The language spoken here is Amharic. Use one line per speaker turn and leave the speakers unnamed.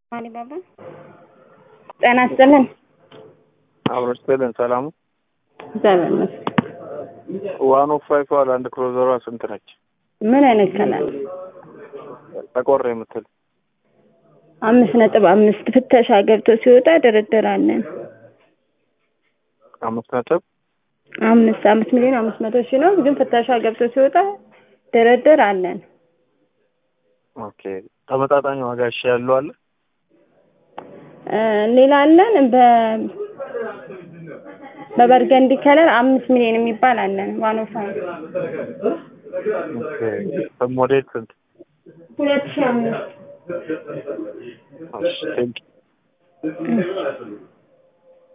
ማሊ ባባ ጤና ይስጥልን።
አብሮሽ በለን ሰላሙ
ዘመን
105 ዋላ አንድ ክሮዘሯ ስንት ነች?
ምን አይነት ከለር?
ተቆረ የምትል
5.5 ፍተሻ ገብቶ ሲወጣ ደረደራለን። 5 ሚሊዮን 500 ሺህ ነው፣ ግን ፍተሻ ገብቶ ሲወጣ ደረደራለን።
ኦኬ ተመጣጣኝ ዋጋ ያለው አለ?
ሌላ አለን በበርገንዲ ከለር 5 ሚሊዮን የሚባል አለን 105።
ኦኬ ሞዴል ስንት?
2005።
እሺ